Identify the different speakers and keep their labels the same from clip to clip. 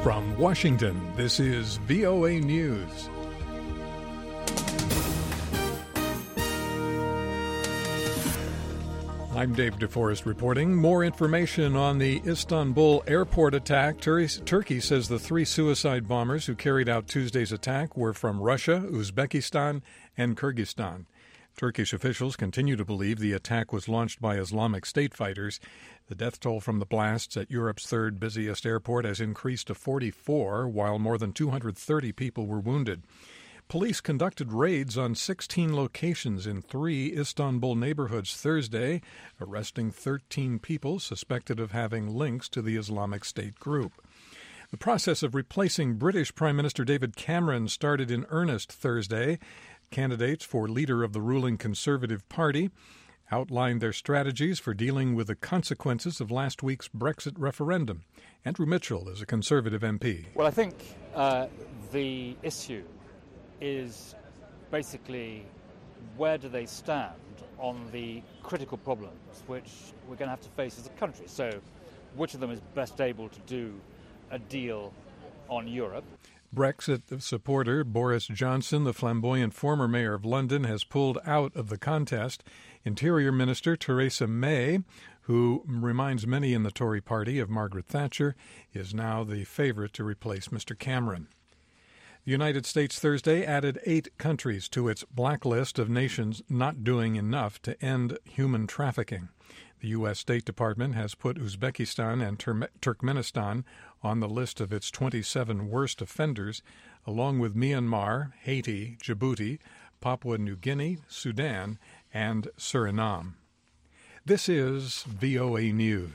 Speaker 1: From Washington, this is VOA News. I'm Dave DeForest reporting. More information on the Istanbul airport attack. Turkey says the three suicide bombers who carried out Tuesday's attack were from Russia, Uzbekistan, and Kyrgyzstan. Turkish officials continue to believe the attack was launched by Islamic State fighters. The death toll from the blasts at Europe's third busiest airport has increased to 44, while more than 230 people were wounded. Police conducted raids on 16 locations in 3 Istanbul neighborhoods Thursday, arresting 13 people suspected of having links to the Islamic State group. The process of replacing British Prime Minister David Cameron started in earnest Thursday. Candidates for leader of the ruling Conservative Party outlined their strategies for dealing with the consequences of last week's Brexit referendum. Andrew Mitchell is a Conservative MP.
Speaker 2: Well, I think the issue is basically where do they stand on the critical problems which we're going to have to face as a country. So which of them is best able to do a deal on Europe?
Speaker 1: Brexit supporter Boris Johnson, the flamboyant former mayor of London, has pulled out of the contest. Interior Minister Theresa May, who reminds many in the Tory party of Margaret Thatcher, is now the favorite to replace Mr. Cameron. The United States Thursday added 8 countries to its blacklist of nations not doing enough to end human trafficking. The U.S. State Department has put Uzbekistan and Turkmenistan on the list of its 27 worst offenders, along with Myanmar, Haiti, Djibouti, Papua New Guinea, Sudan, and Suriname. This is VOA News.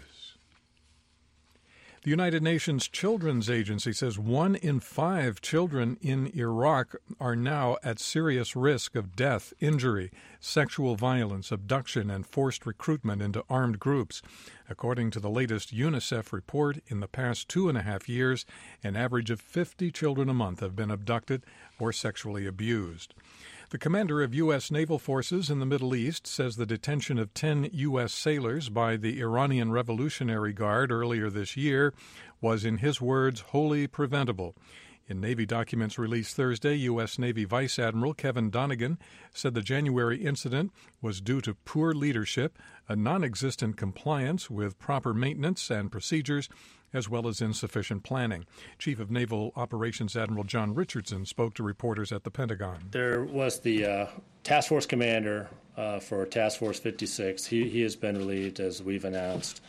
Speaker 1: The United Nations Children's Agency says 1 in 5 children in Iraq are now at serious risk of death, injury, sexual violence, abduction, and forced recruitment into armed groups. According to the latest UNICEF report, in the past 2.5 years, an average of 50 children a month have been abducted or sexually abused. The commander of U.S. naval forces in the Middle East says the detention of 10 U.S. sailors by the Iranian Revolutionary Guard earlier this year was, in his words, wholly preventable. In Navy documents released Thursday, U.S. Navy Vice Admiral Kevin Donegan said the January incident was due to poor leadership, a non-existent compliance with proper maintenance and procedures, as well as insufficient planning. Chief of Naval Operations Admiral John Richardson spoke to reporters at the Pentagon.
Speaker 3: There was the task force commander for Task Force 56. He has been relieved, as we've announced.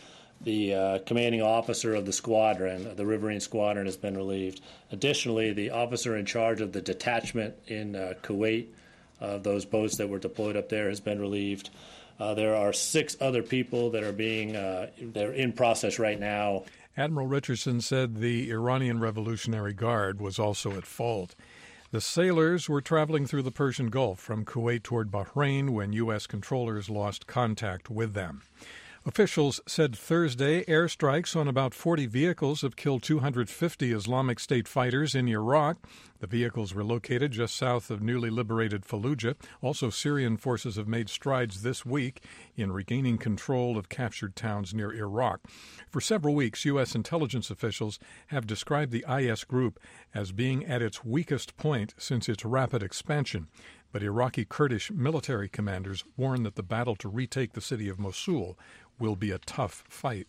Speaker 3: The commanding officer of the squadron, the Riverine Squadron, has been relieved. Additionally, the officer in charge of the detachment in Kuwait, those boats that were deployed up there, has been relieved. There are 6 other people that are they're in process right now.
Speaker 1: Admiral Richardson said the Iranian Revolutionary Guard was also at fault. The sailors were traveling through the Persian Gulf from Kuwait toward Bahrain when U.S. controllers lost contact with them. Officials said Thursday airstrikes on about 40 vehicles have killed 250 Islamic State fighters in Iraq. The vehicles were located just south of newly liberated Fallujah. Also, Syrian forces have made strides this week in regaining control of captured towns near Iraq. For several weeks, U.S. intelligence officials have described the IS group as being at its weakest point since its rapid expansion. But Iraqi Kurdish military commanders warn that the battle to retake the city of Mosul will be a tough fight.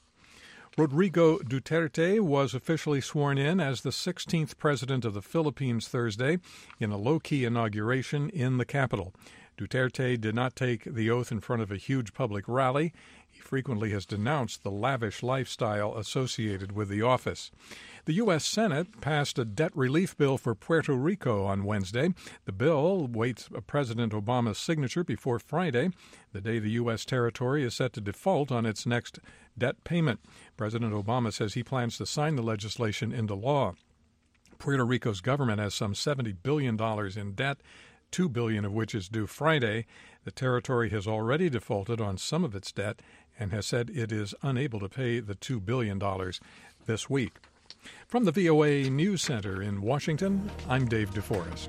Speaker 1: Rodrigo Duterte was officially sworn in as the 16th president of the Philippines Thursday in a low-key inauguration in the capital. Duterte did not take the oath in front of a huge public rally. He frequently has denounced the lavish lifestyle associated with the office. The U.S. Senate passed a debt relief bill for Puerto Rico on Wednesday. The bill waits President Obama's signature before Friday, the day the U.S. territory is set to default on its next debt payment. President Obama says he plans to sign the legislation into law. Puerto Rico's government has some $70 billion in debt, $2 billion of which is due Friday. The territory has already defaulted on some of its debt and has said it is unable to pay the $2 billion this week. From the VOA News Center in Washington, I'm Dave DeForest.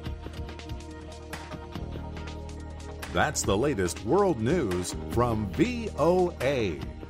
Speaker 4: That's the latest world news from VOA.